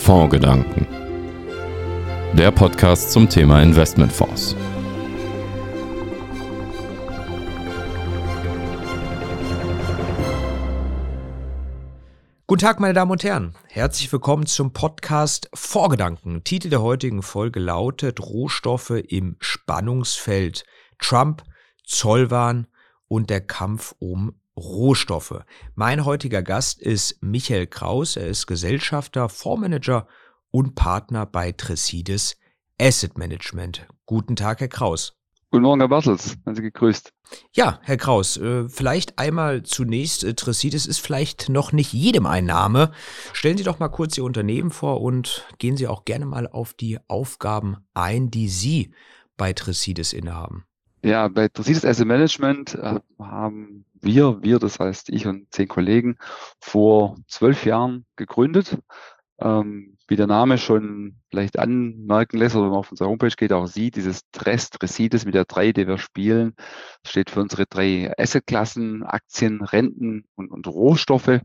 Fondsgedanken. Der Podcast zum Thema Investmentfonds. Guten Tag, meine Damen und Herren. Herzlich willkommen zum Podcast Fondsgedanken. Titel der heutigen Folge lautet Rohstoffe im Spannungsfeld. Trump, Zollwahn und der Kampf um Rohstoffe. Mein heutiger Gast ist Michael Kraus. Er ist Gesellschafter, Fondsmanager und Partner bei Tresidis Asset Management. Guten Tag, Herr Kraus. Guten Morgen, Herr Bartels. Seien Sie gegrüßt. Ja, Herr Kraus, vielleicht einmal zunächst, Tresidis ist vielleicht noch nicht jedem ein Name. Stellen Sie doch mal kurz Ihr Unternehmen vor und gehen Sie auch gerne mal auf die Aufgaben ein, die Sie bei Tresidis innehaben. Ja, bei Tresidis Asset Management haben wir, das heißt ich und 10 Kollegen, vor 12 Jahren gegründet. Wie der Name schon vielleicht anmerken lässt, oder wenn man auf unsere Homepage geht, auch sieht, dieses Tresidis mit der 3, die wir spielen, steht für unsere 3 Assetklassen, Aktien, Renten und Rohstoffe.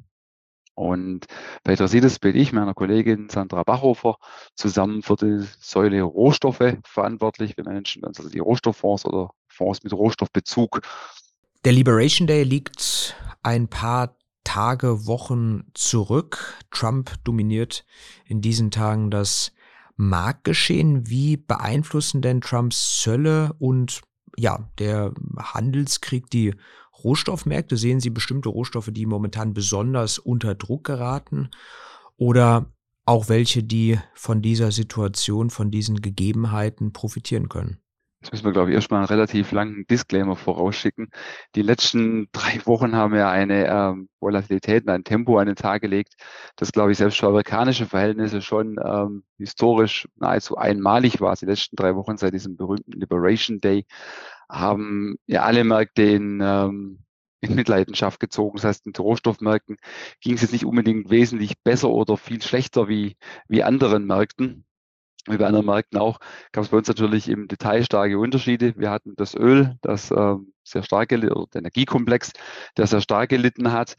Und bei Tresidis bin ich, meiner Kollegin Sandra Bachhofer, zusammen für die Säule Rohstoffe verantwortlich. Wir managen also die Rohstofffonds oder Fonds mit Rohstoffbezug. Der Liberation Day liegt ein paar Tage, Wochen zurück. Trump dominiert in diesen Tagen das Marktgeschehen. Wie beeinflussen denn Trumps Zölle und der Handelskrieg die Rohstoffmärkte? Sehen Sie bestimmte Rohstoffe, die momentan besonders unter Druck geraten, oder auch welche, die von dieser Situation, von diesen Gegebenheiten profitieren können? Das müssen wir, glaube ich, erstmal einen relativ langen Disclaimer vorausschicken. Die letzten 3 Wochen haben ja eine Volatilität und ein Tempo an den Tag gelegt, das, glaube ich, selbst für amerikanische Verhältnisse schon historisch nahezu einmalig war. Die letzten 3 Wochen seit diesem berühmten Liberation Day haben ja alle Märkte in Mitleidenschaft gezogen. Das heißt, in den Rohstoffmärkten ging es jetzt nicht unbedingt wesentlich besser oder viel schlechter wie anderen Märkten. Wie bei anderen Märkten auch, gab es bei uns natürlich im Detail starke Unterschiede. Wir hatten das Öl, das sehr stark gelitten, oder der Energiekomplex, der sehr stark gelitten hat,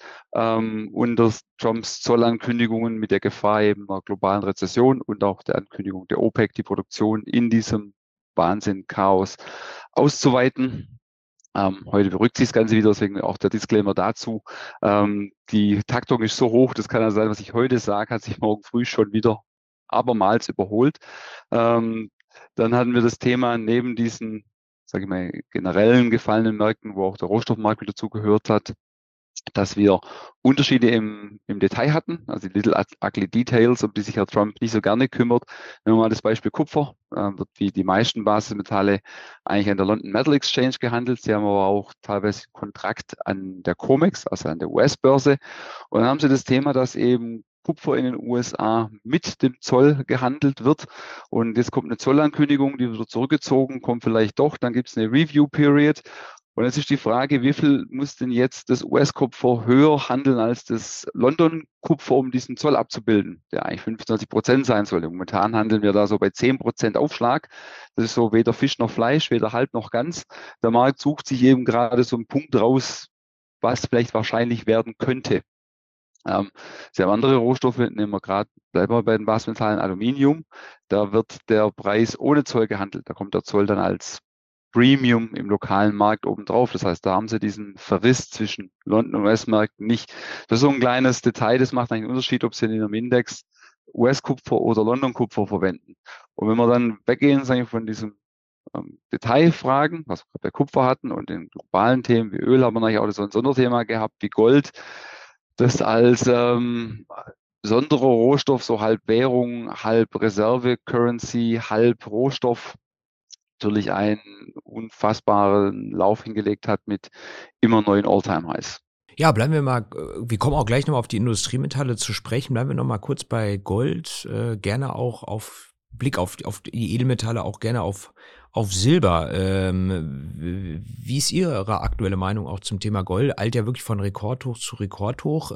unter Trumps Zollankündigungen mit der Gefahr eben einer globalen Rezession und auch der Ankündigung der OPEC, die Produktion in diesem Wahnsinn, Chaos auszuweiten. Heute beruhigt sich das Ganze wieder, deswegen auch der Disclaimer dazu. Die Taktung ist so hoch, das kann ja sein, was ich heute sage, hat sich morgen früh schon wieder abermals überholt. Dann hatten wir das Thema neben diesen, sage ich mal, generellen gefallenen Märkten, wo auch der Rohstoffmarkt wieder zugehört hat, dass wir Unterschiede im Detail hatten, also die Little Ugly Details, um die sich Herr Trump nicht so gerne kümmert. Nehmen wir mal das Beispiel Kupfer, wird wie die meisten Basismetalle eigentlich an der London Metal Exchange gehandelt. Sie haben aber auch teilweise Kontrakt an der COMEX, also an der US-Börse. Und dann haben sie das Thema, dass eben Kupfer in den USA mit dem Zoll gehandelt wird. Und jetzt kommt eine Zollankündigung, die wird zurückgezogen, kommt vielleicht doch, dann gibt es eine Review-Period. Und jetzt ist die Frage, wie viel muss denn jetzt das US-Kupfer höher handeln als das London-Kupfer, um diesen Zoll abzubilden, der eigentlich 25% sein sollte. Momentan handeln wir da so bei 10% Aufschlag. Das ist so weder Fisch noch Fleisch, weder halb noch ganz. Der Markt sucht sich eben gerade so einen Punkt raus, was vielleicht wahrscheinlich werden könnte. Sie haben andere Rohstoffe, nehmen wir gerade, bleiben wir bei den Basismetallen, Aluminium. Da wird der Preis ohne Zoll gehandelt. Da kommt der Zoll dann als Premium im lokalen Markt obendrauf. Das heißt, da haben Sie diesen Verriss zwischen London und US-Märkten nicht. Das ist so ein kleines Detail, das macht eigentlich einen Unterschied, ob Sie in Ihrem Index US-Kupfer oder London-Kupfer verwenden. Und wenn wir dann weggehen, sagen wir, von diesem Detailfragen, was wir bei Kupfer hatten, und den globalen Themen wie Öl, haben wir natürlich auch so ein Sonderthema gehabt wie Gold, das als besonderer Rohstoff, so halb Währung, halb Reserve-Currency, halb Rohstoff, natürlich einen unfassbaren Lauf hingelegt hat mit immer neuen All-Time-Highs. Ja, bleiben wir mal, wir kommen auch gleich nochmal auf die Industriemetalle zu sprechen, bleiben wir nochmal kurz bei Gold, gerne auch auf Blick auf die Edelmetalle, auch gerne auf Silber. Wie ist Ihre aktuelle Meinung auch zum Thema Gold? Eilt ja wirklich von Rekordhoch zu Rekordhoch.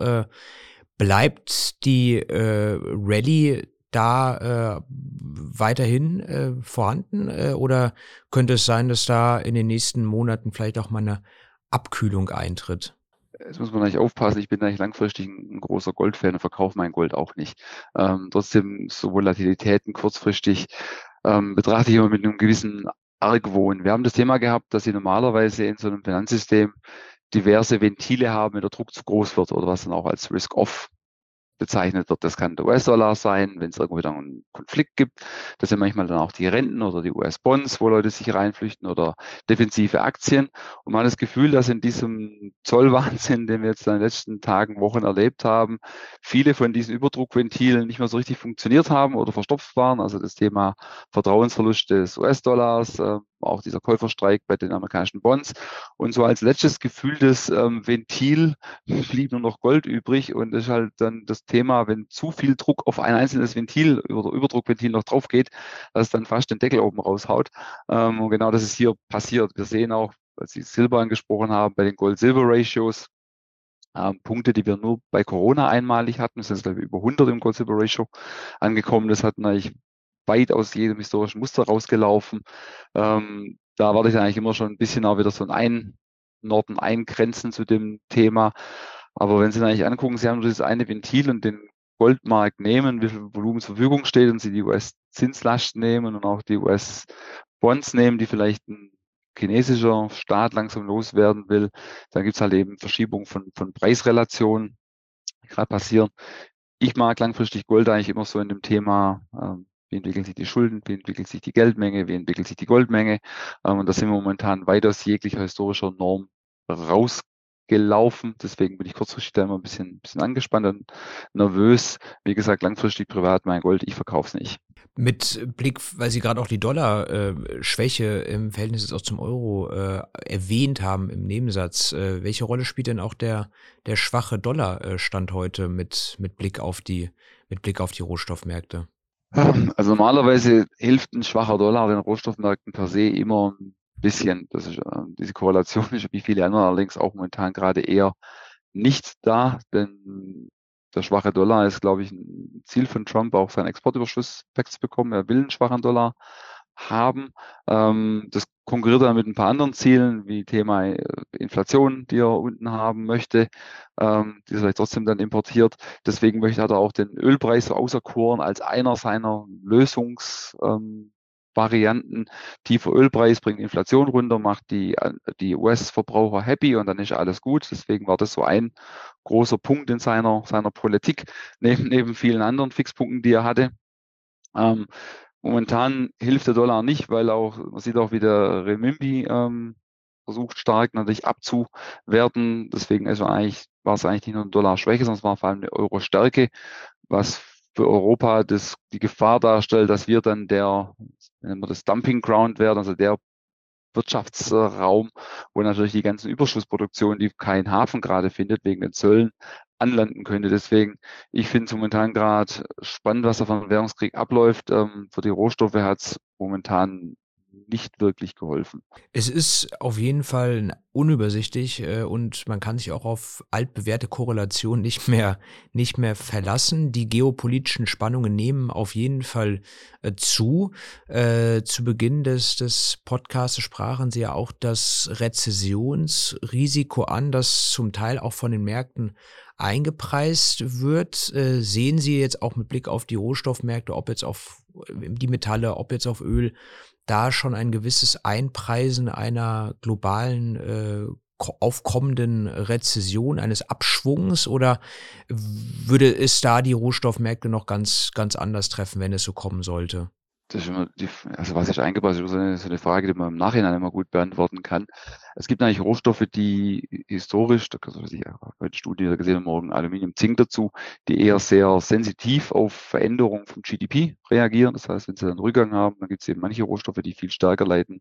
Bleibt die Rallye da weiterhin vorhanden oder könnte es sein, dass da in den nächsten Monaten vielleicht auch mal eine Abkühlung eintritt? Jetzt muss man eigentlich aufpassen, ich bin eigentlich langfristig ein großer Goldfan und verkaufe mein Gold auch nicht. Trotzdem so Volatilitäten kurzfristig betrachte ich immer mit einem gewissen Argwohn. Wir haben das Thema gehabt, dass Sie normalerweise in so einem Finanzsystem diverse Ventile haben, wenn der Druck zu groß wird oder was dann auch als Risk-Off bezeichnet wird. Das kann der US-Dollar sein, wenn es irgendwo wieder einen Konflikt gibt. Das sind manchmal dann auch die Renten oder die US-Bonds, wo Leute sich reinflüchten oder defensive Aktien. Und man hat das Gefühl, dass in diesem Zollwahnsinn, den wir jetzt in den letzten Tagen, Wochen erlebt haben, viele von diesen Überdruckventilen nicht mehr so richtig funktioniert haben oder verstopft waren. Also das Thema Vertrauensverlust des US-Dollars, auch dieser Käuferstreik bei den amerikanischen Bonds. Und so als letztes gefühltes Ventil blieb nur noch Gold übrig und das ist halt dann das Thema, wenn zu viel Druck auf ein einzelnes Ventil oder Überdruckventil noch drauf geht, dass es dann fast den Deckel oben raushaut. Und genau das ist hier passiert. Wir sehen auch, als Sie Silber angesprochen haben, bei den Gold-Silber-Ratios, Punkte, die wir nur bei Corona einmalig hatten. Es sind jetzt, glaube ich, über 100 im Gold-Silber-Ratio angekommen. Das hat natürlich weit aus jedem historischen Muster rausgelaufen. Da erwarte ich eigentlich immer schon ein bisschen auch wieder so ein Norden eingrenzen zu dem Thema. Aber wenn Sie sich eigentlich angucken, Sie haben nur dieses eine Ventil und den Goldmarkt nehmen, wie viel Volumen zur Verfügung steht und Sie die US-Zinslast nehmen und auch die US-Bonds nehmen, die vielleicht ein chinesischer Staat langsam loswerden will, dann gibt es halt eben Verschiebungen von Preisrelationen, die gerade passieren. Ich mag langfristig Gold eigentlich immer so in dem Thema, wie entwickeln sich die Schulden, wie entwickelt sich die Geldmenge, wie entwickelt sich die Goldmenge. Und da sind wir momentan weit aus jeglicher historischer Norm rausgelaufen. Deswegen bin ich kurzfristig da immer ein bisschen angespannt und nervös. Wie gesagt, langfristig privat mein Gold, ich verkaufe es nicht. Mit Blick, weil Sie gerade auch die Dollar-Schwäche im Verhältnis jetzt auch zum Euro erwähnt haben im Nebensatz, welche Rolle spielt denn auch der schwache Dollar-Stand heute mit Blick auf die Rohstoffmärkte? Also normalerweise hilft ein schwacher Dollar den Rohstoffmärkten per se immer ein bisschen. Das ist, diese Korrelation ist wie viele andere allerdings auch momentan gerade eher nicht da, denn der schwache Dollar ist, glaube ich, ein Ziel von Trump, auch seinen Exportüberschuss wegzubekommen. Er will einen schwachen Dollar haben. Das konkurriert dann mit ein paar anderen Zielen, wie Thema Inflation, die er unten haben möchte, die er vielleicht trotzdem dann importiert. Deswegen hat er auch den Ölpreis so auserkoren als einer seiner Lösungsvarianten. Tiefer Ölpreis bringt Inflation runter, macht die US-Verbraucher happy und dann ist alles gut. Deswegen war das so ein großer Punkt in seiner Politik, neben vielen anderen Fixpunkten, die er hatte. Momentan hilft der Dollar nicht, weil auch, man sieht auch, wie der Renminbi versucht stark natürlich abzuwerten. Deswegen war es eigentlich nicht nur eine Dollarschwäche, sondern es war vor allem eine Euro-Stärke, was für Europa die Gefahr darstellt, dass wir dann nennen wir das Dumping Ground werden, also der Wirtschaftsraum, wo natürlich die ganzen Überschussproduktion, die keinen Hafen gerade findet, wegen den Zöllen, anlanden könnte. Deswegen, ich finde es momentan gerade spannend, was da vom Währungskrieg abläuft. Für die Rohstoffe hat es momentan nicht wirklich geholfen. Es ist auf jeden Fall unübersichtlich und man kann sich auch auf altbewährte Korrelationen nicht mehr verlassen. Die geopolitischen Spannungen nehmen auf jeden Fall zu. Zu Beginn des Podcasts sprachen Sie ja auch das Rezessionsrisiko an, das zum Teil auch von den Märkten eingepreist wird. Sehen Sie jetzt auch mit Blick auf die Rohstoffmärkte, ob jetzt auf die Metalle, ob jetzt auf Öl, da schon ein gewisses Einpreisen einer globalen aufkommenden Rezession, eines Abschwungs, oder würde es da die Rohstoffmärkte noch ganz anders treffen, wenn es so kommen sollte? Das ist immer also was ist eingepreist, ist so eine Frage, die man im Nachhinein immer gut beantworten kann. Es gibt eigentlich Rohstoffe, die historisch, da kann ich heute Studie gesehen, morgen Aluminium, Zink dazu, die eher sehr sensitiv auf Veränderungen vom GDP reagieren. Das heißt, wenn sie einen Rückgang haben, dann gibt es eben manche Rohstoffe, die viel stärker leiden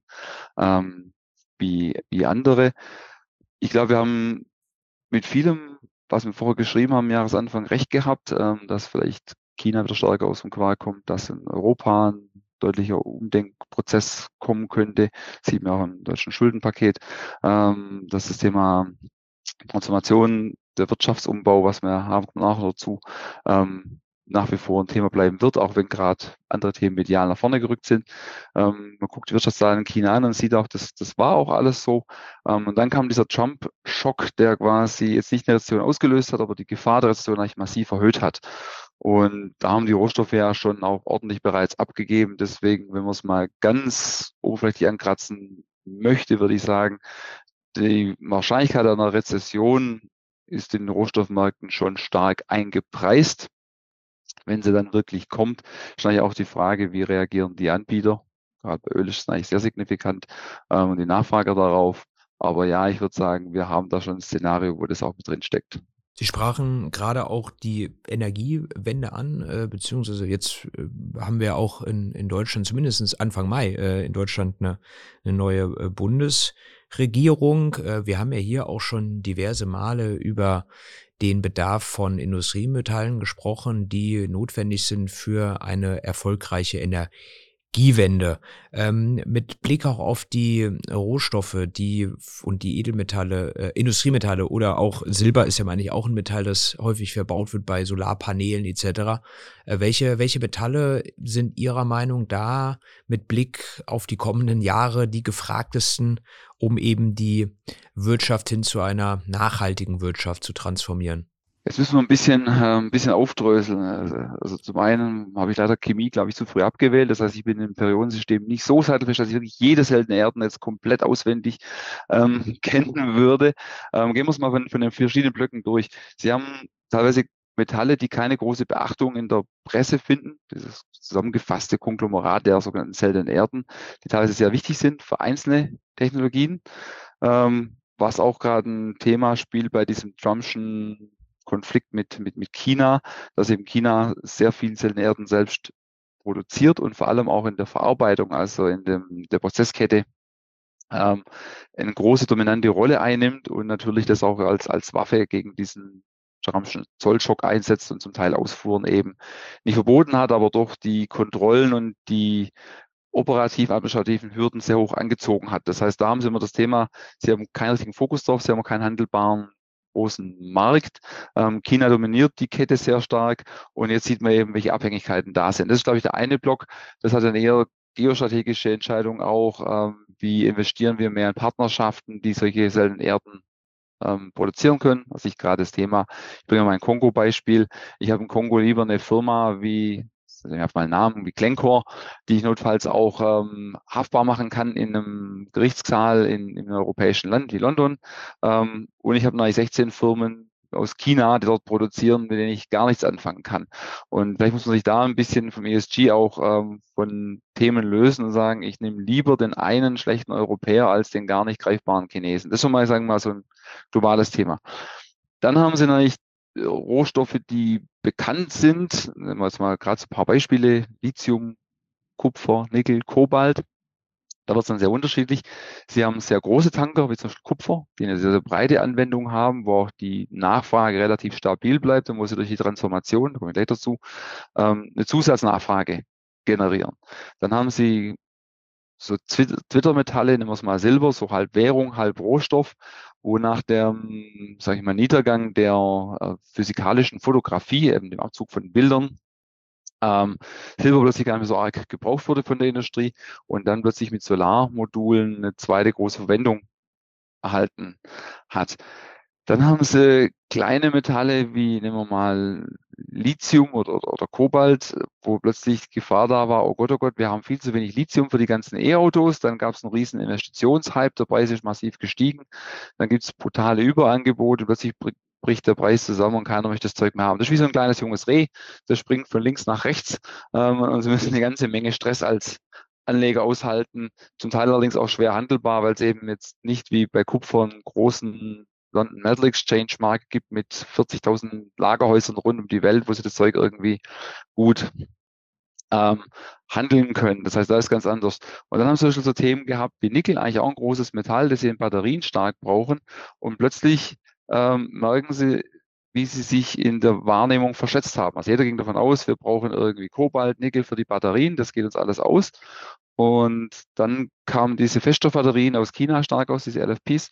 wie andere. Ich glaube, wir haben mit vielem, was wir vorher geschrieben haben, am Jahresanfang recht gehabt, dass vielleicht China wieder stärker aus dem Quark kommt, dass in Europa ein deutlicher Umdenkprozess kommen könnte. Sieht man auch im deutschen Schuldenpaket, dass das Thema Transformation, der Wirtschaftsumbau, was wir haben, kommt nachher dazu, nach wie vor ein Thema bleiben wird, auch wenn gerade andere Themen medial nach vorne gerückt sind. Man guckt die Wirtschaftszahlen in China an und sieht auch, das war auch alles so. Und dann kam dieser Trump-Schock, der quasi jetzt nicht eine Rezession ausgelöst hat, aber die Gefahr der Rezession eigentlich massiv erhöht hat. Und da haben die Rohstoffe ja schon auch ordentlich bereits abgegeben. Deswegen, wenn man es mal ganz oberflächlich ankratzen möchte, würde ich sagen, die Wahrscheinlichkeit einer Rezession ist in den Rohstoffmärkten schon stark eingepreist. Wenn sie dann wirklich kommt, ist eigentlich auch die Frage, wie reagieren die Anbieter? Gerade bei Öl ist es eigentlich sehr signifikant und die Nachfrage darauf. Aber ja, ich würde sagen, wir haben da schon ein Szenario, wo das auch mit drin steckt. Sie sprachen gerade auch die Energiewende an, beziehungsweise jetzt haben wir auch in Deutschland, zumindest Anfang Mai, in Deutschland eine neue Bundesregierung. Wir haben ja hier auch schon diverse Male über den Bedarf von Industriemetallen gesprochen, die notwendig sind für eine erfolgreiche Energiewende. Mit Blick auch auf die Rohstoffe, und die Edelmetalle, Industriemetalle oder auch Silber ist ja meine ich auch ein Metall, das häufig verbaut wird bei Solarpanelen etc. Welche Metalle sind Ihrer Meinung da mit Blick auf die kommenden Jahre die gefragtesten, um eben die Wirtschaft hin zu einer nachhaltigen Wirtschaft zu transformieren? Jetzt müssen wir ein bisschen aufdröseln. Also zum einen habe ich leider Chemie, glaube ich, zu früh abgewählt. Das heißt, ich bin im Periodensystem nicht so sattelfest, dass ich wirklich jede seltene Erden komplett auswendig kennen würde. Gehen wir es mal von den verschiedenen Blöcken durch. Sie haben teilweise Metalle, die keine große Beachtung in der Presse finden. Dieses zusammengefasste Konglomerat der sogenannten seltenen Erden, die teilweise sehr wichtig sind für einzelne Technologien. Was auch gerade ein Thema spielt bei diesem Trumpschen Konflikt mit China, dass eben China sehr viel seltene Erden selbst produziert und vor allem auch in der Verarbeitung, also in der Prozesskette, eine große dominante Rolle einnimmt und natürlich das auch als Waffe gegen diesen Trumpschen Zollschock einsetzt und zum Teil Ausfuhren eben nicht verboten hat, aber doch die Kontrollen und die operativ-administrativen Hürden sehr hoch angezogen hat. Das heißt, da haben sie immer das Thema, sie haben keinen richtigen Fokus drauf, sie haben keinen handelbaren großen Markt. China dominiert die Kette sehr stark und jetzt sieht man eben, welche Abhängigkeiten da sind. Das ist, glaube ich, der eine Block. Das hat eine eher geostrategische Entscheidung auch. Wie investieren wir mehr in Partnerschaften, die solche seltenen Erden produzieren können. Also ich gerade das Thema, ich bringe mal ein Kongo-Beispiel. Ich habe in Kongo lieber eine Firma wie, ich habe mal einen Namen, wie Glencore, die ich notfalls auch haftbar machen kann in einem Gerichtssaal in einem europäischen Land wie London. Und ich habe noch 16 Firmen aus China, die dort produzieren, mit denen ich gar nichts anfangen kann. Und vielleicht muss man sich da ein bisschen vom ESG auch von Themen lösen und sagen, ich nehme lieber den einen schlechten Europäer als den gar nicht greifbaren Chinesen. Das ist schon mal, sagen wir mal, so ein globales Thema. Dann haben sie natürlich Rohstoffe, die bekannt sind. Nehmen wir jetzt mal gerade so ein paar Beispiele. Lithium, Kupfer, Nickel, Kobalt. Da wird es dann sehr unterschiedlich. Sie haben sehr große Tanker, wie zum Beispiel Kupfer, die eine sehr, sehr breite Anwendung haben, wo auch die Nachfrage relativ stabil bleibt und wo sie durch die Transformation, da komme ich gleich dazu, eine Zusatznachfrage generieren. Dann haben sie so Twitter-Metalle, nehmen wir es mal Silber, so halb Währung, halb Rohstoff, wo nach dem, sage ich mal, Niedergang der physikalischen Fotografie, eben dem Abzug von Bildern, Silber plötzlich gar nicht mehr so arg gebraucht wurde von der Industrie und dann plötzlich mit Solarmodulen eine zweite große Verwendung erhalten hat. Dann haben sie kleine Metalle wie, nehmen wir mal, Lithium oder Kobalt, wo plötzlich Gefahr da war, oh Gott, wir haben viel zu wenig Lithium für die ganzen E-Autos. Dann gab es einen riesen Investitionshype, der Preis ist massiv gestiegen. Dann gibt es brutale Überangebote, plötzlich bricht der Preis zusammen und keiner möchte das Zeug mehr haben. Das ist wie so ein kleines junges Reh, das springt von links nach rechts und sie müssen eine ganze Menge Stress als Anleger aushalten, zum Teil allerdings auch schwer handelbar, weil es eben jetzt nicht wie bei Kupfer einen großen London Metal Exchange Markt gibt mit 40.000 Lagerhäusern rund um die Welt, wo sie das Zeug irgendwie gut handeln können. Das heißt, da ist ganz anders. Und dann haben sie so Themen gehabt wie Nickel, eigentlich auch ein großes Metall, das sie in Batterien stark brauchen. Und plötzlich merken sie, wie sie sich in der Wahrnehmung verschätzt haben. Also jeder ging davon aus, wir brauchen irgendwie Kobalt, Nickel für die Batterien, das geht uns alles aus. Und dann kamen diese Feststoffbatterien aus China stark aus, diese LFPs.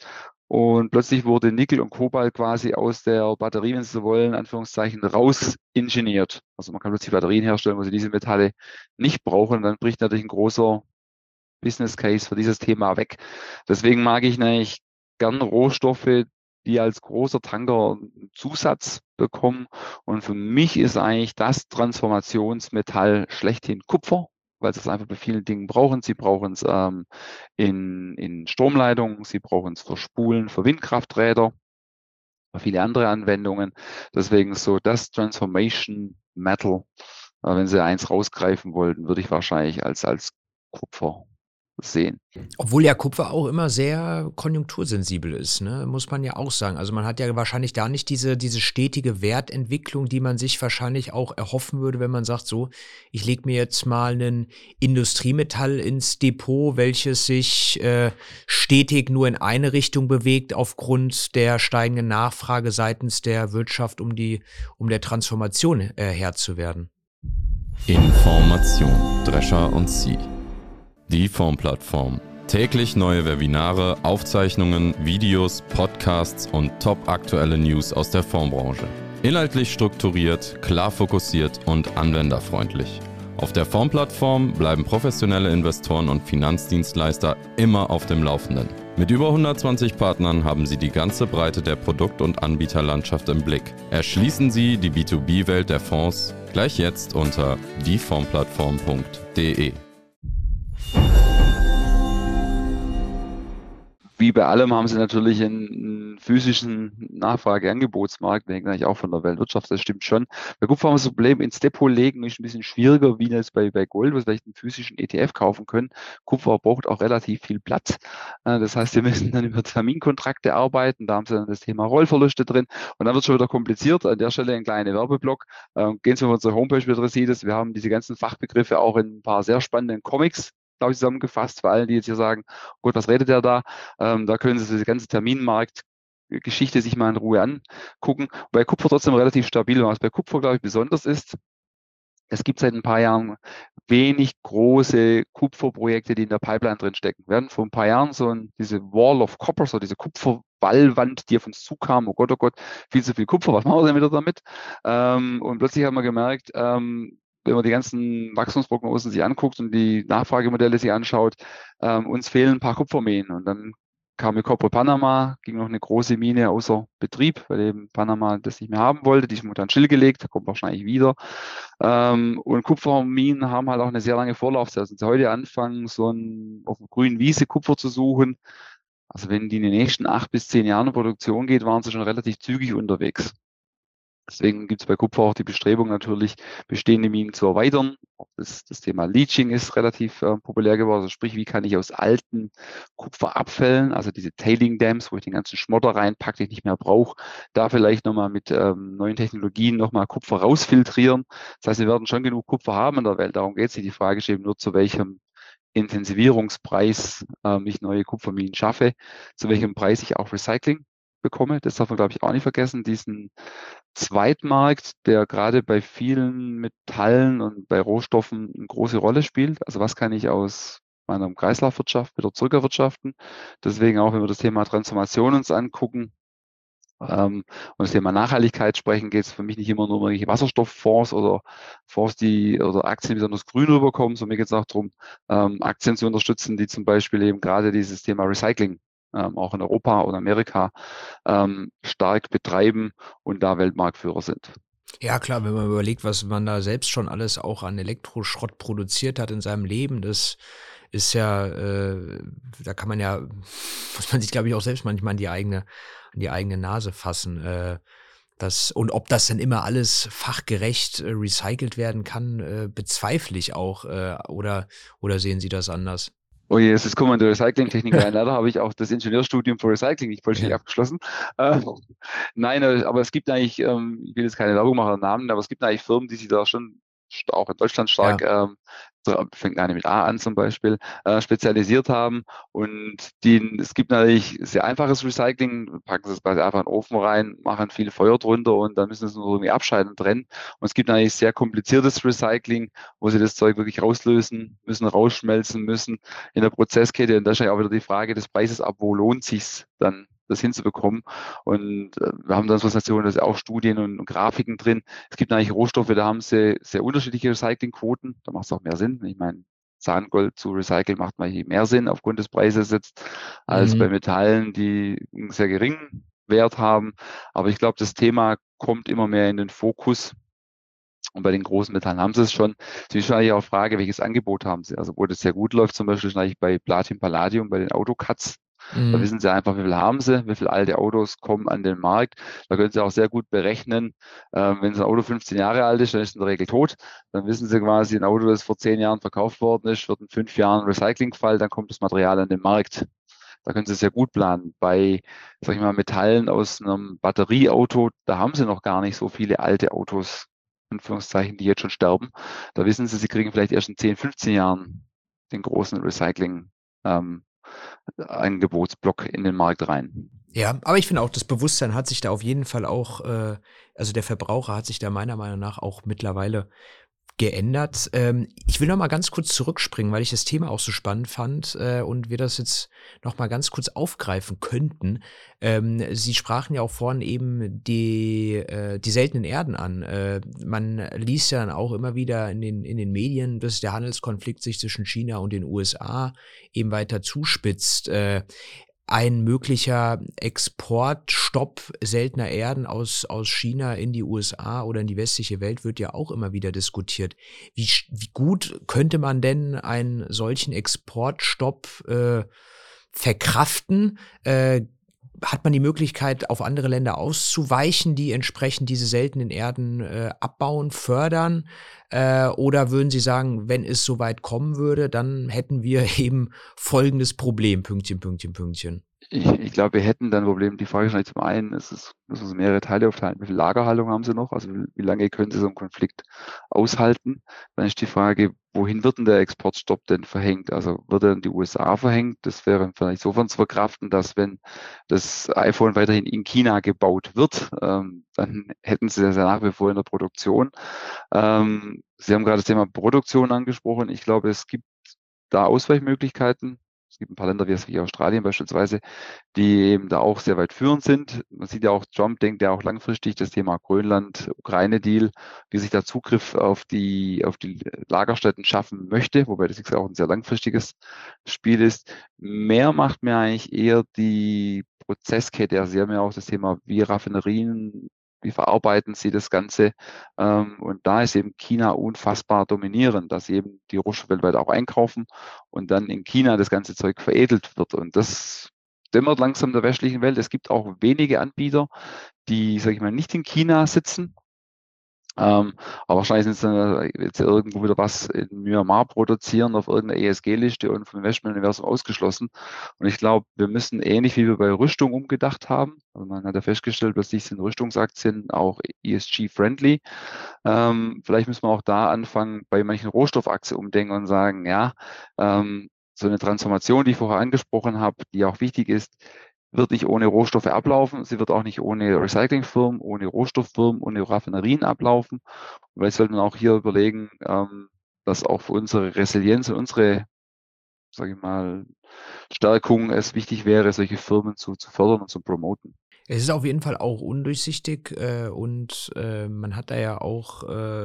Und plötzlich wurde Nickel und Kobalt quasi aus der Batterie, wenn Sie so wollen, in Anführungszeichen, raus ingeniert. Also man kann plötzlich Batterien herstellen, wo Sie diese Metalle nicht brauchen. Und dann bricht natürlich ein großer Business Case für dieses Thema weg. Deswegen mag ich eigentlich gern Rohstoffe, die als großer Tanker einen Zusatz bekommen. Und für mich ist eigentlich das Transformationsmetall schlechthin Kupfer, weil sie es einfach bei vielen Dingen brauchen. Sie brauchen es in Stromleitungen, sie brauchen es für Spulen, für Windkrafträder, für viele andere Anwendungen. Deswegen so das Transformation Metal, wenn Sie eins rausgreifen wollten, würde ich wahrscheinlich als Kupfer sehen. Obwohl ja Kupfer auch immer sehr konjunktursensibel ist, ne? Muss man ja auch sagen. Also man hat ja wahrscheinlich da nicht diese stetige Wertentwicklung, die man sich wahrscheinlich auch erhoffen würde, wenn man sagt, so, ich lege mir jetzt mal ein Industriemetall ins Depot, welches sich stetig nur in eine Richtung bewegt aufgrund der steigenden Nachfrage seitens der Wirtschaft, um der Transformation Herr zu werden. Information, Drescher und Sie. Die Formplattform. Täglich neue Webinare, Aufzeichnungen, Videos, Podcasts und top-aktuelle News aus der Formbranche. Inhaltlich strukturiert, klar fokussiert und anwenderfreundlich. Auf der Formplattform bleiben professionelle Investoren und Finanzdienstleister immer auf dem Laufenden. Mit über 120 Partnern haben Sie die ganze Breite der Produkt- und Anbieterlandschaft im Blick. Erschließen Sie die B2B-Welt der Fonds gleich jetzt unter dieformplattform.de. Wie bei allem haben sie natürlich einen physischen Nachfrage-Angebotsmarkt, denke eigentlich auch von der Weltwirtschaft, das stimmt schon. Bei Kupfer haben wir das Problem, ins Depot legen ist ein bisschen schwieriger, wie jetzt bei Gold, wo Sie vielleicht einen physischen ETF kaufen können. Kupfer braucht auch relativ viel Platz. Das heißt, wir müssen dann über Terminkontrakte arbeiten, da haben Sie dann das Thema Rollverluste drin und dann wird es schon wieder kompliziert. An der Stelle ein kleiner Werbeblock. Gehen Sie auf unsere Homepage, wie ihr seht, wir haben diese ganzen Fachbegriffe auch in ein paar sehr spannenden Comics, glaube ich, zusammengefasst, für alle, die jetzt hier sagen, oh Gott, was redet der da? Da können Sie diese ganze Terminmarktgeschichte sich mal in Ruhe angucken. Bei Kupfer trotzdem relativ stabil. Was bei Kupfer, glaube ich, besonders ist, es gibt seit ein paar Jahren wenig große Kupferprojekte, die in der Pipeline drin stecken. Wir hatten vor ein paar Jahren diese Wall of Copper, so diese Kupferwallwand, die auf uns zukam. Oh Gott, viel zu viel Kupfer, was machen wir denn wieder damit? Und plötzlich haben wir gemerkt, wenn man die ganzen Wachstumsprognosen sich anguckt und die Nachfragemodelle sich anschaut, uns fehlen ein paar Kupferminen. Und dann kam mit Cobre Panama, ging noch eine große Mine außer Betrieb, weil eben Panama das nicht mehr haben wollte. Die ist momentan stillgelegt, kommt wahrscheinlich wieder. Und Kupferminen haben halt auch eine sehr lange Vorlaufzeit. Also wenn Sie heute anfangen, auf einer grünen Wiese Kupfer zu suchen, also wenn die in den nächsten 8 bis 10 Jahren in Produktion geht, waren sie schon relativ zügig unterwegs. Deswegen gibt es bei Kupfer auch die Bestrebung natürlich, bestehende Minen zu erweitern. Das Thema Leaching ist relativ populär geworden. Also sprich, wie kann ich aus alten Kupferabfällen, also diese Tailing Dams, wo ich den ganzen Schmotter reinpacke, den ich nicht mehr brauche, da vielleicht nochmal mit neuen Technologien nochmal Kupfer rausfiltrieren. Das heißt, wir werden schon genug Kupfer haben in der Welt. Darum geht es nicht. Die Frage ist eben nur, zu welchem Intensivierungspreis ich neue Kupferminen schaffe, zu welchem Preis ich auch Recycling bekomme. Das darf man, glaube ich, auch nicht vergessen. Diesen Zweitmarkt, der gerade bei vielen Metallen und bei Rohstoffen eine große Rolle spielt. Also was kann ich aus meiner Kreislaufwirtschaft wieder zurückerwirtschaften? Deswegen auch, wenn wir das Thema Transformation uns angucken und das Thema Nachhaltigkeit sprechen, geht es für mich nicht immer nur um irgendwelche Wasserstofffonds oder Fonds, oder Aktien besonders grün rüberkommen, sondern mir geht es auch darum, Aktien zu unterstützen, die zum Beispiel eben gerade dieses Thema Recycling auch in Europa oder Amerika stark betreiben und da Weltmarktführer sind. Ja, klar, wenn man überlegt, was man da selbst schon alles auch an Elektroschrott produziert hat in seinem Leben, das ist ja, da kann man ja, muss man sich, glaube ich, auch selbst manchmal an die eigene Nase fassen. Und ob das denn immer alles fachgerecht recycelt werden kann, bezweifle ich auch. Oder sehen Sie das anders? Oh je, jetzt kommen wir in die Recyclingtechnik rein. Leider habe ich auch das Ingenieurstudium für Recycling nicht vollständig abgeschlossen. Nein, aber es gibt eigentlich, ich will jetzt keine Werbung machen an Namen, aber es gibt eigentlich Firmen, die sich da schon auch in Deutschland stark, fängt eine mit A an zum Beispiel, spezialisiert haben. Und es gibt natürlich sehr einfaches Recycling, packen sie es quasi einfach in den Ofen rein, machen viel Feuer drunter und dann müssen sie es nur irgendwie abscheiden und trennen. Und es gibt natürlich sehr kompliziertes Recycling, wo sie das Zeug wirklich rauslösen müssen, rausschmelzen müssen in der Prozesskette. Und da ist ja auch wieder die Frage des Preises ab, wo lohnt sich's dann das hinzubekommen. Und wir haben dann so Stationen, da sind auch Studien und Grafiken drin. Es gibt eigentlich Rohstoffe, da haben sie sehr unterschiedliche Recyclingquoten. Da macht es auch mehr Sinn. Ich meine, Zahngold zu recyceln macht mal hier mehr Sinn aufgrund des Preises jetzt, als bei Mhm. Metallen, die einen sehr geringen Wert haben. Aber ich glaube, das Thema kommt immer mehr in den Fokus. Und bei den großen Metallen haben sie es schon. Es ist wahrscheinlich auch Frage, welches Angebot haben sie? Also wo das sehr gut läuft, zum Beispiel ist eigentlich bei Platin Palladium, bei den Autocuts. Da Mhm. wissen sie einfach, wie viel haben sie, wie viele alte Autos kommen an den Markt. Da können sie auch sehr gut berechnen, wenn so ein Auto 15 Jahre alt ist, dann ist es in der Regel tot. Dann wissen sie quasi, ein Auto, das vor 10 Jahren verkauft worden ist, wird in 5 Jahren Recyclingfall, dann kommt das Material an den Markt. Da können sie sehr gut planen. Bei, sag ich mal, Metallen aus einem Batterieauto, da haben sie noch gar nicht so viele alte Autos, in Anführungszeichen, die jetzt schon sterben. Da wissen sie, sie kriegen vielleicht erst in 10, 15 Jahren den großen Recycling, ähm, Angebotsblock in den Markt rein. Ja, aber ich finde auch, das Bewusstsein hat sich da auf jeden Fall auch, also der Verbraucher hat sich da meiner Meinung nach auch mittlerweile geändert. Ich will noch mal ganz kurz zurückspringen, weil ich das Thema auch so spannend fand, und wir das jetzt noch mal ganz kurz aufgreifen könnten. Sie sprachen ja auch vorhin eben die seltenen Erden an. Man liest ja dann auch immer wieder in den Medien, dass der Handelskonflikt sich zwischen China und den USA eben weiter zuspitzt. Ein möglicher Exportstopp seltener Erden aus China in die USA oder in die westliche Welt wird ja auch immer wieder diskutiert. Wie gut könnte man denn einen solchen Exportstopp verkraften? Hat man die Möglichkeit, auf andere Länder auszuweichen, die entsprechend diese seltenen Erden abbauen, fördern? Oder würden Sie sagen, wenn es so weit kommen würde, dann hätten wir eben folgendes Problem, Pünktchen, Pünktchen, Pünktchen. Ich glaube, wir hätten dann ein Problem. Die Frage ist eigentlich zum einen, müssen wir mehrere Teile aufteilen. Wie viel Lagerhaltung haben sie noch? Also wie lange können sie so einen Konflikt aushalten? Dann ist die Frage, wohin wird denn der Exportstopp denn verhängt? Also wird er in die USA verhängt? Das wäre vielleicht sofern zu verkraften, dass wenn das iPhone weiterhin in China gebaut wird, dann hätten sie das ja nach wie vor in der Produktion. Sie haben gerade das Thema Produktion angesprochen. Ich glaube, es gibt da Ausweichmöglichkeiten. Es gibt ein paar Länder wie Australien beispielsweise, die eben da auch sehr weit führend sind. Man sieht ja auch, Trump denkt ja auch langfristig das Thema Grönland-Ukraine-Deal, wie sich da Zugriff auf die Lagerstätten schaffen möchte, wobei das auch ein sehr langfristiges Spiel ist. Mehr macht mir eigentlich eher die Prozesskette. Also Sie haben ja auch das Thema, wie Raffinerien, wie verarbeiten sie das Ganze? Und da ist eben China unfassbar dominierend, dass sie eben die Rohstoffe weltweit auch einkaufen und dann in China das ganze Zeug veredelt wird. Und das dämmert langsam der westlichen Welt. Es gibt auch wenige Anbieter, die, sage ich mal, nicht in China sitzen. Aber wahrscheinlich sind es dann jetzt irgendwo wieder was in Myanmar produzieren auf irgendeiner ESG-Liste und vom Investment-Universum ausgeschlossen. Und ich glaube, wir müssen ähnlich wie wir bei Rüstung umgedacht haben. Also man hat ja festgestellt, plötzlich sind Rüstungsaktien auch ESG-friendly. Vielleicht müssen wir auch da anfangen, bei manchen Rohstoffaktien umdenken und sagen, ja, so eine Transformation, die ich vorher angesprochen habe, die auch wichtig ist, wird nicht ohne Rohstoffe ablaufen. Sie wird auch nicht ohne Recyclingfirmen, ohne Rohstofffirmen, ohne Raffinerien ablaufen. Und vielleicht sollte man auch hier überlegen, dass auch für unsere Resilienz und unsere, sage ich mal, Stärkung es wichtig wäre, solche Firmen zu fördern und zu promoten. Es ist auf jeden Fall auch undurchsichtig, und man hat da ja auch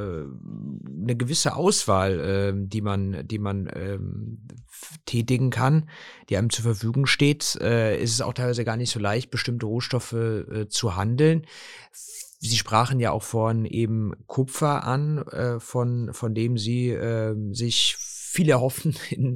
'ne gewisse Auswahl, die man tätigen kann, die einem zur Verfügung steht. Es ist auch teilweise gar nicht so leicht, bestimmte Rohstoffe zu handeln. Sie sprachen ja auch vorhin eben Kupfer an, von dem Sie sich viel erhoffen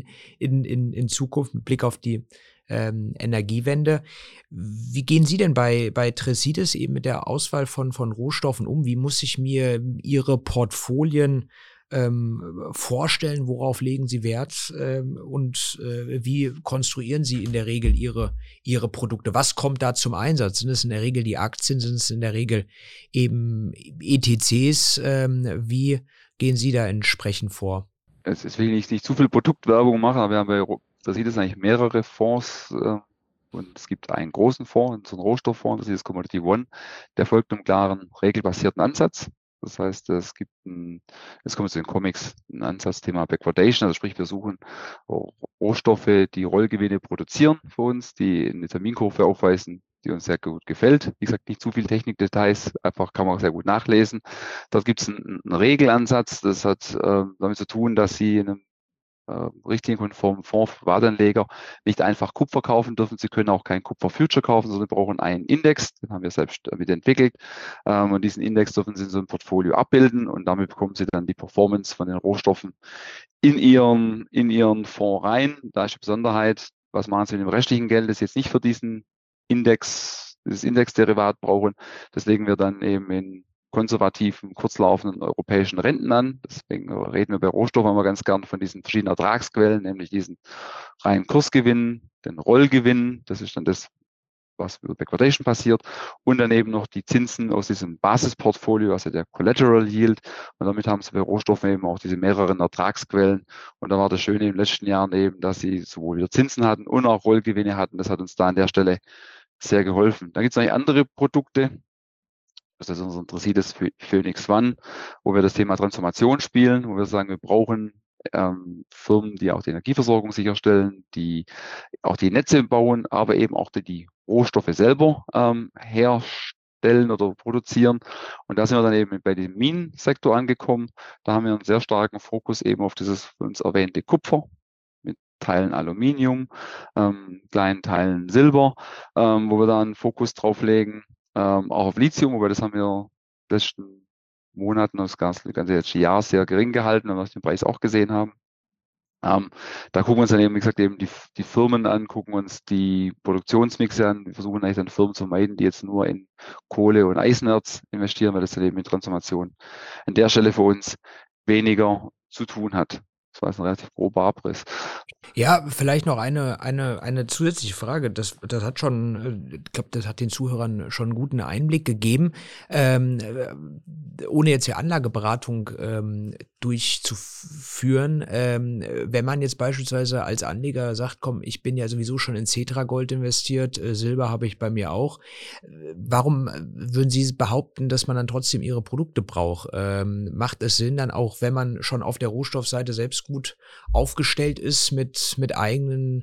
in Zukunft mit Blick auf die Energiewende. Wie gehen Sie denn bei Tresides eben mit der Auswahl von Rohstoffen um? Wie muss ich mir Ihre Portfolien vorstellen? Worauf legen Sie Wert? Und wie konstruieren Sie in der Regel Ihre Produkte? Was kommt da zum Einsatz? Sind es in der Regel die Aktien? Sind es in der Regel eben ETCs? Wie gehen Sie da entsprechend vor? Es will ich nicht zu viel Produktwerbung machen, aber wir haben da sieht es eigentlich mehrere Fonds, und es gibt einen großen Fonds, so einen Rohstofffonds, das ist das Commodity One, der folgt einem klaren, regelbasierten Ansatz. Das heißt, jetzt kommen wir zu den Comics, ein Ansatzthema Backwardation, also sprich, wir suchen Rohstoffe, die Rollgewinne produzieren für uns, die eine Terminkurve aufweisen, die uns sehr gut gefällt. Wie gesagt, nicht zu viel Technikdetails, einfach kann man auch sehr gut nachlesen. Dort gibt es einen Regelansatz, das hat damit zu tun, dass Sie in einem richtlinienkonformen Fonds für Privatanleger nicht einfach Kupfer kaufen dürfen. Sie können auch kein Kupfer-Future kaufen, sondern Sie brauchen einen Index, den haben wir selbst mitentwickelt. Und diesen Index dürfen Sie in so einem Portfolio abbilden und damit bekommen Sie dann die Performance von den Rohstoffen in Ihren Fonds rein. Da ist die Besonderheit, was machen Sie mit dem restlichen Geld, das jetzt nicht für diesen Index, dieses Indexderivat brauchen. Das legen wir dann eben in konservativen, kurzlaufenden europäischen Renten an. Deswegen reden wir bei Rohstoffen immer ganz gern von diesen verschiedenen Ertragsquellen, nämlich diesen reinen Kursgewinn, den Rollgewinn, das ist dann das, was über Backwardation passiert, und dann eben noch die Zinsen aus diesem Basisportfolio, also der Collateral Yield. Und damit haben sie bei Rohstoffen eben auch diese mehreren Ertragsquellen. Und da war das Schöne in den letzten Jahren eben, dass sie sowohl wieder Zinsen hatten und auch Rollgewinne hatten. Das hat uns da an der Stelle sehr geholfen. Dann gibt es noch andere Produkte. Das ist unser interessiert Phoenix One, wo wir das Thema Transformation spielen, wo wir sagen, wir brauchen Firmen, die auch die Energieversorgung sicherstellen, die auch die Netze bauen, aber eben auch die Rohstoffe selber herstellen oder produzieren. Und da sind wir dann eben bei dem Minensektor angekommen. Da haben wir einen sehr starken Fokus eben auf dieses von uns erwähnte Kupfer mit Teilen Aluminium, kleinen Teilen Silber, wo wir da einen Fokus drauf legen. Auch auf Lithium, wobei das haben wir in den letzten Monaten, das ganze letzte Jahr sehr gering gehalten, weil wir den Preis auch gesehen haben. Da gucken wir uns dann eben, wie gesagt, eben die Firmen an, gucken uns die Produktionsmixe an. Wir versuchen eigentlich dann Firmen zu vermeiden, die jetzt nur in Kohle und Eisenerz investieren, weil das dann eben mit Transformation an der Stelle für uns weniger zu tun hat. Das war jetzt ein relativ grober Abriss. Ja, vielleicht noch eine zusätzliche Frage. Das hat schon, ich glaube, das hat den Zuhörern schon einen guten Einblick gegeben. Ohne jetzt hier Anlageberatung durchzuführen, wenn man jetzt beispielsweise als Anleger sagt, komm, ich bin ja sowieso schon in Cetra Gold investiert, Silber habe ich bei mir auch. Warum würden Sie behaupten, dass man dann trotzdem Ihre Produkte braucht? Macht es Sinn dann auch, wenn man schon auf der Rohstoffseite selbst gut aufgestellt ist mit eigenen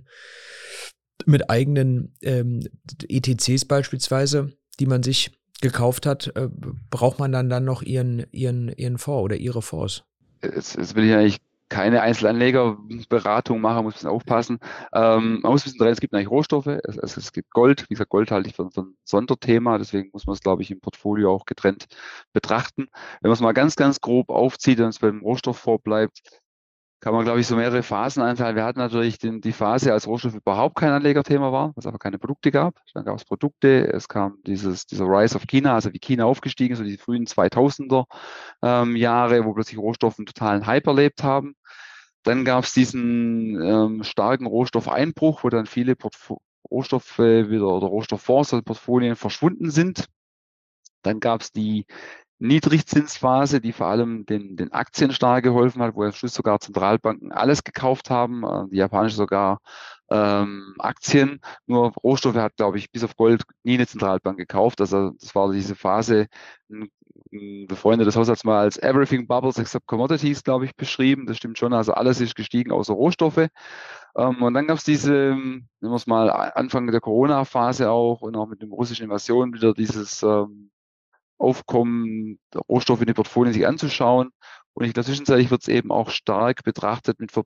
ETCs beispielsweise, die man sich gekauft hat, braucht man dann noch ihren Fonds oder ihre Fonds? Jetzt will ich eigentlich keine Einzelanlegerberatung machen, muss ein bisschen aufpassen. Man muss ein bisschen trennen, es gibt eigentlich Rohstoffe, es gibt Gold. Wie gesagt, Gold halte ich für ein Sonderthema, deswegen muss man es, glaube ich, im Portfolio auch getrennt betrachten. Wenn man es mal ganz, ganz grob aufzieht und es beim Rohstofffonds bleibt, kann man, glaube ich, so mehrere Phasen einteilen. Wir hatten natürlich die Phase, als Rohstoff überhaupt kein Anlegerthema war, weil es einfach keine Produkte gab. Dann gab es Produkte, es kam dieser Rise of China, also wie China aufgestiegen ist, so die frühen 2000er Jahre, wo plötzlich Rohstoffe einen totalen Hype erlebt haben. Dann gab es diesen starken Rohstoffeinbruch, wo dann viele Rohstoffe wieder oder Rohstofffonds, also Portfolien verschwunden sind. Dann gab es die Niedrigzinsphase, die vor allem den Aktien stark geholfen hat, wo am Schluss sogar Zentralbanken alles gekauft haben, die japanische sogar Aktien. Nur Rohstoffe hat, glaube ich, bis auf Gold nie eine Zentralbank gekauft. Also das war diese Phase, ein befreundetes Haushalts mal als Everything Bubbles except Commodities, glaube ich, beschrieben. Das stimmt schon. Also alles ist gestiegen außer Rohstoffe. Und dann gab es diese, nehmen wir es mal Anfang der Corona-Phase auch und auch mit dem russischen Invasion wieder dieses Aufkommen der Rohstoffe in den Portfolien sich anzuschauen. Und in der Zwischenzeit wird es eben auch stark betrachtet mit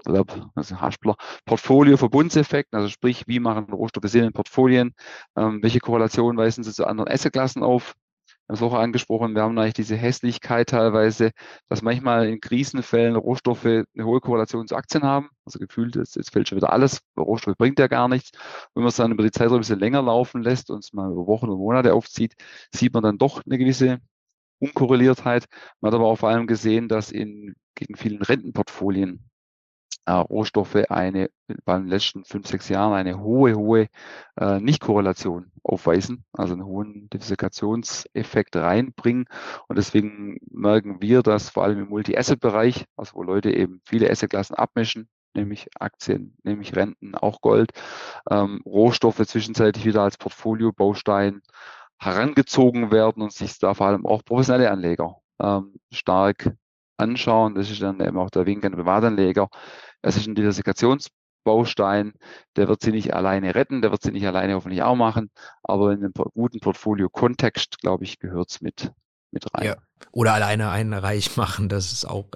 Portfolio-Verbundseffekten, also sprich, wie machen Rohstoffe Sinn in Portfolien, welche Korrelationen weisen sie zu anderen Assetklassen auf. Wir haben es auch angesprochen, wir haben eigentlich diese Hässlichkeit teilweise, dass manchmal in Krisenfällen Rohstoffe eine hohe Korrelation zu Aktien haben. Also gefühlt, jetzt fällt schon wieder alles, Rohstoffe bringt ja gar nichts. Wenn man es dann über die Zeit ein bisschen länger laufen lässt und es mal über Wochen und Monate aufzieht, sieht man dann doch eine gewisse Unkorreliertheit. Man hat aber auch vor allem gesehen, dass gegen vielen Rentenportfolien Rohstoffe bei den letzten 5, 6 Jahren eine hohe Nicht-Korrelation aufweisen, also einen hohen Diversifikationseffekt reinbringen. Und deswegen merken wir, dass vor allem im Multi-Asset-Bereich, also wo Leute eben viele Assetklassen abmischen, nämlich Aktien, nämlich Renten, auch Gold, Rohstoffe zwischenzeitlich wieder als Portfolio-Baustein herangezogen werden und sich da vor allem auch professionelle Anleger stark anschauen. Das ist dann eben auch der Wink an Privatanleger. Es ist ein Diversifikationsbaustein Baustein, der wird sie nicht alleine retten, der wird sie nicht alleine hoffentlich auch machen, aber in einem guten Portfolio-Kontext, glaube ich, gehört es mit rein. Ja. Oder alleine einen reich machen, das ist auch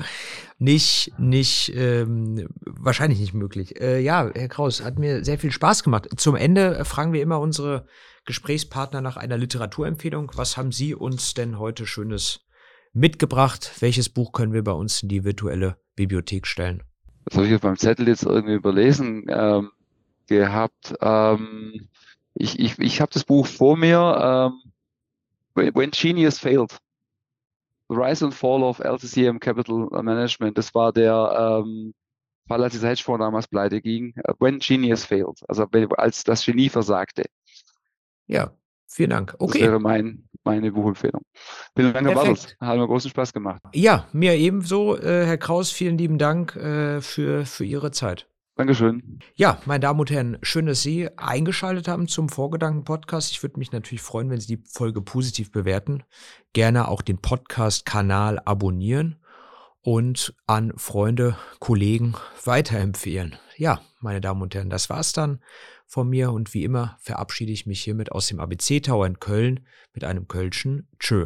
wahrscheinlich nicht möglich. Ja, Herr Kraus, hat mir sehr viel Spaß gemacht. Zum Ende fragen wir immer unsere Gesprächspartner nach einer Literaturempfehlung. Was haben Sie uns denn heute Schönes mitgebracht? Welches Buch können wir bei uns in die virtuelle Bibliothek stellen? Das habe ich auf meinem Zettel jetzt irgendwie überlesen gehabt. Ich habe das Buch vor mir, When Genius Failed. The Rise and Fall of LCCM Capital Management. Das war der Fall, als dieser Hedgefonds damals pleite ging. When Genius Failed. Also als das Genie versagte. Ja, vielen Dank. Okay. Das wäre meine Buchempfehlung. Vielen Dank, Herr Bartels. Hat mir großen Spaß gemacht. Ja, mir ebenso. Herr Kraus, vielen lieben Dank für Ihre Zeit. Dankeschön. Ja, meine Damen und Herren, schön, dass Sie eingeschaltet haben zum Vorgedanken-Podcast. Ich würde mich natürlich freuen, wenn Sie die Folge positiv bewerten. Gerne auch den Podcast-Kanal abonnieren und an Freunde, Kollegen weiterempfehlen. Ja, meine Damen und Herren, das war's dann von mir und wie immer verabschiede ich mich hiermit aus dem ABC Tower in Köln mit einem kölschen Tschö.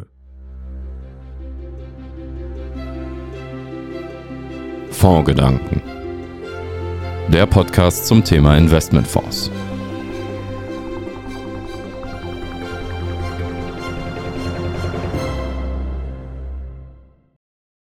Fondsgedanken. Der Podcast zum Thema Investmentfonds.